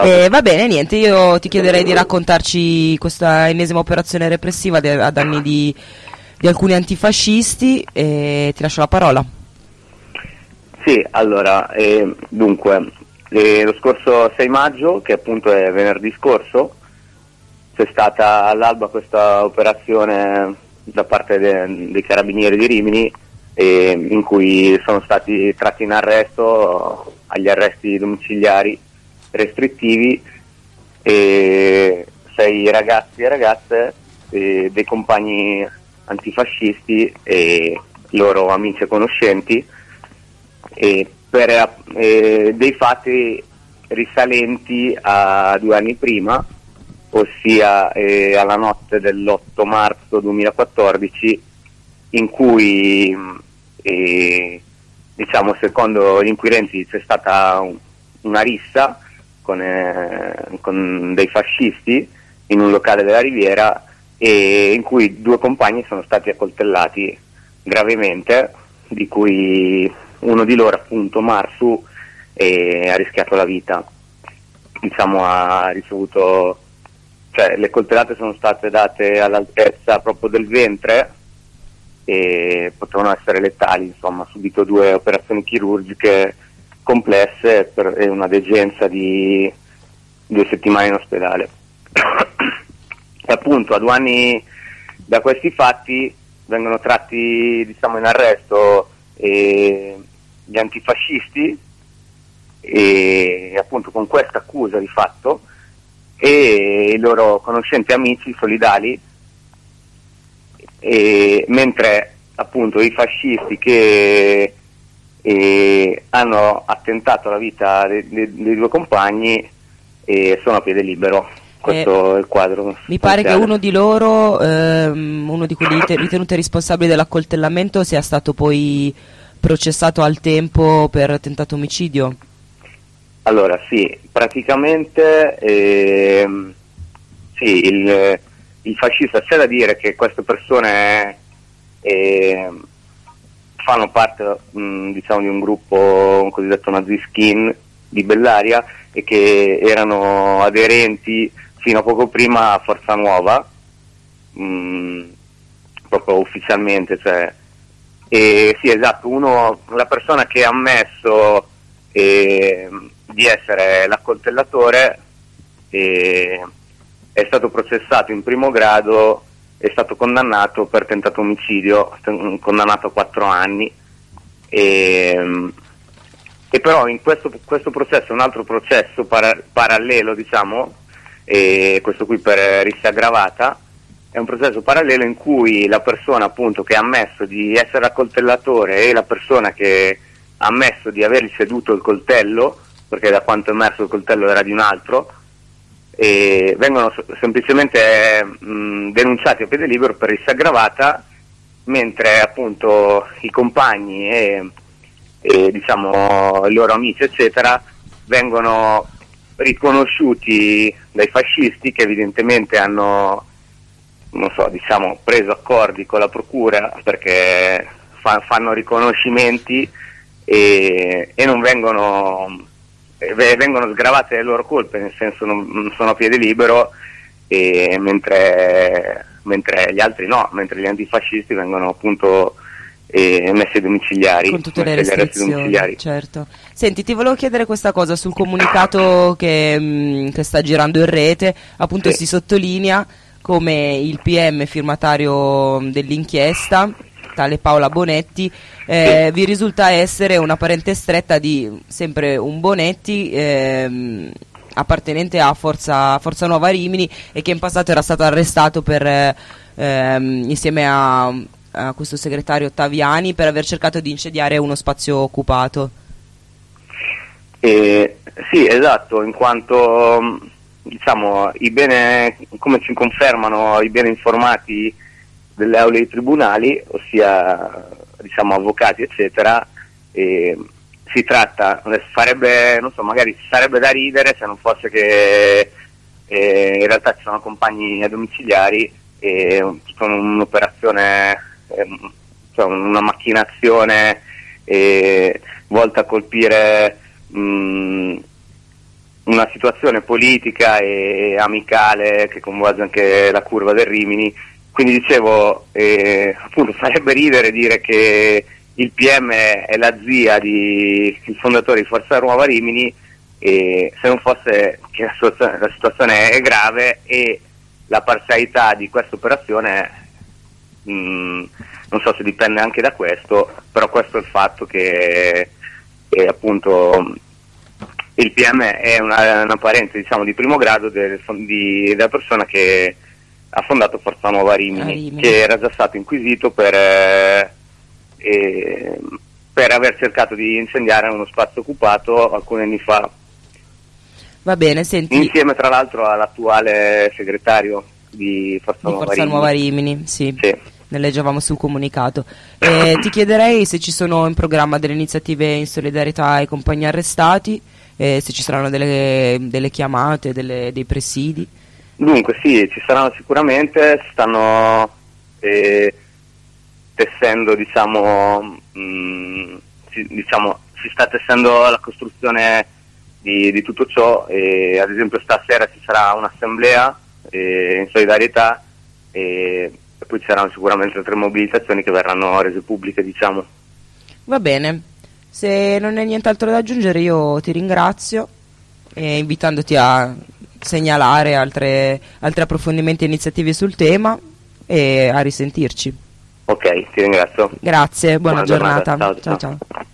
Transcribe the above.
Va bene, niente, io ti chiederei di raccontarci questa ennesima operazione repressiva a danni di alcuni antifascisti e ti lascio la parola. Sì, allora, dunque, lo scorso 6 maggio, che appunto è venerdì scorso, c'è stata all'alba questa operazione da parte dei carabinieri di Rimini, in cui sono stati tratti in arresto agli arresti domiciliari restrittivi 6 ragazzi e ragazze dei compagni antifascisti e loro amici e conoscenti per dei fatti risalenti a 2 anni prima, ossia alla notte dell'8 marzo 2014, in cui diciamo, secondo gli inquirenti c'è stata una rissa con dei fascisti in un locale della Riviera, e in cui 2 compagni sono stati accoltellati gravemente, di cui uno di loro, appunto Marsu, ha rischiato la vita. Diciamo, ha ricevuto, cioè le coltellate sono state date all'altezza proprio del ventre e potevano essere letali, insomma, ha subito 2 operazioni chirurgiche complesse e una degenza di 2 settimane in ospedale. E appunto a 2 anni da questi fatti vengono tratti, diciamo, in arresto gli antifascisti, e appunto con questa accusa di fatto, e i loro conoscenti e amici solidali, mentre appunto i fascisti che hanno attentato alla vita dei 2 compagni sono a piede libero. Questo è il quadro. Mi pare che uno di loro, uno di quelli ritenuti responsabili dell'accoltellamento, sia stato poi processato al tempo per tentato omicidio. Allora sì, praticamente sì, il fascista, c'è da dire che queste persone fanno parte diciamo di un gruppo cosiddetto Naziskin di Bellaria, e che erano aderenti fino a poco prima a Forza Nuova, proprio ufficialmente, cioè. Sì, esatto, la persona che ha ammesso di essere l'accoltellatore è stato processato in primo grado, è stato condannato per tentato omicidio, condannato a 4 anni, e però in questo processo, un altro processo parallelo, diciamo, questo qui per rissa aggravata, è un processo parallelo in cui la persona appunto che ha ammesso di essere accoltellatore e la persona che ha ammesso di avergli ceduto il coltello, perché da quanto è emerso il coltello era di un altro, vengono semplicemente denunciati a piede libero per rissa aggravata, mentre appunto i compagni e diciamo i loro amici eccetera vengono riconosciuti dai fascisti, che evidentemente hanno, non so, diciamo, preso accordi con la procura, perché fanno riconoscimenti e non vengono sgravate le loro colpe, nel senso non sono a piede libero, mentre gli altri no, mentre gli antifascisti vengono appunto messi ai domiciliari, con tutte le restrizioni, certo. Senti, ti volevo chiedere questa cosa sul comunicato che sta girando in rete, appunto. Sì. Si sottolinea come il PM firmatario dell'inchiesta, tale Paola Bonetti, vi risulta essere una parente stretta di sempre un Bonetti, appartenente a Forza Nuova Rimini, e che in passato era stato arrestato insieme a questo segretario Ottaviani, per aver cercato di incendiare uno spazio occupato. Sì, esatto, in quanto diciamo come ci confermano i bene informati delle aule dei tribunali, ossia diciamo avvocati eccetera, si tratta, non so, magari ci sarebbe da ridere se non fosse che in realtà ci sono compagni domiciliari e sono un'operazione, cioè una macchinazione volta a colpire una situazione politica e amicale che coinvolge anche la curva del Rimini. Quindi dicevo, appunto farebbe ridere dire che il PM è la zia il fondatore di Forza Nuova Rimini, e se non fosse che la situazione è grave e la parzialità di questa operazione, non so se dipende anche da questo, però questo è il fatto che appunto il PM è una parente, diciamo, di primo grado della persona che ha fondato Forza Nuova Rimini, che era già stato inquisito per aver cercato di incendiare uno spazio occupato alcuni anni fa. Va bene, senti. Insieme tra l'altro all'attuale segretario di Forza Nuova Rimini, sì. Ne leggevamo sul comunicato. Ti chiederei se ci sono in programma delle iniziative in solidarietà ai compagni arrestati, se ci saranno delle chiamate, dei presidi. Dunque sì, ci saranno sicuramente, stanno tessendo, diciamo, si sta tessendo la costruzione di tutto ciò, e ad esempio stasera ci sarà un'assemblea in solidarietà, e poi ci saranno sicuramente altre mobilitazioni che verranno rese pubbliche, diciamo. Va bene, se non hai nient'altro da aggiungere io ti ringrazio, invitandoti a segnalare altri approfondimenti e iniziative sul tema, e a risentirci. Ok, ti ringrazio. Grazie, buona giornata. Ciao.